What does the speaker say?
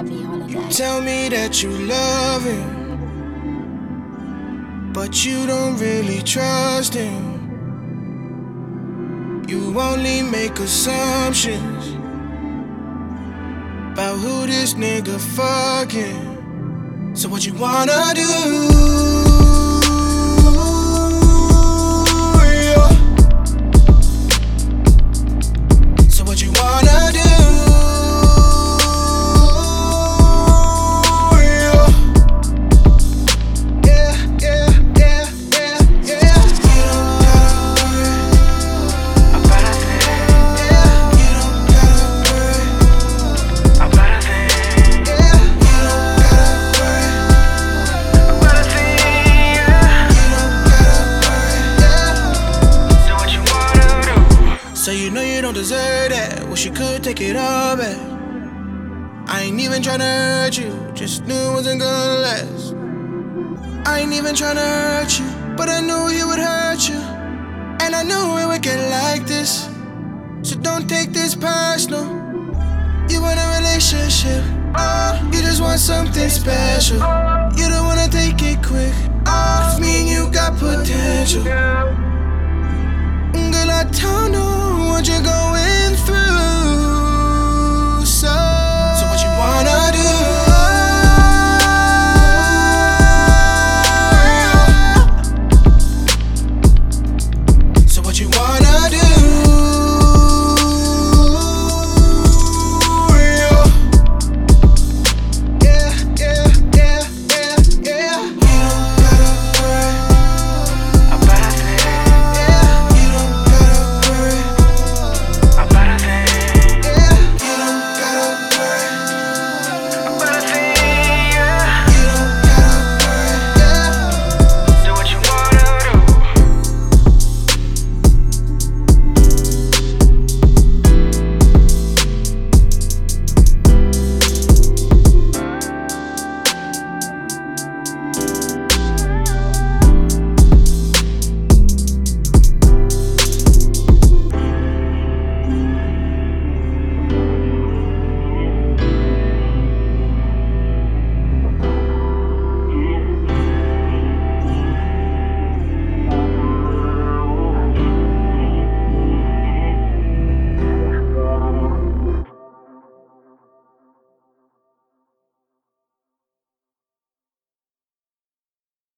happy holiday. Tell me that you love him, but you don't really trust him. You only make assumptions about who this nigga fucking. So what you wanna do? So you know you don't deserve that. Wish you could take it all back. I ain't even tryna hurt you, just knew it wasn't gonna last. I ain't even tryna hurt you, but I knew he would hurt you. And I knew it would get like this. So don't take this personal. You want a relationship, you just want something special. You don't wanna take it quick, 'cause me and you got potential. Girl, I don't know what you're going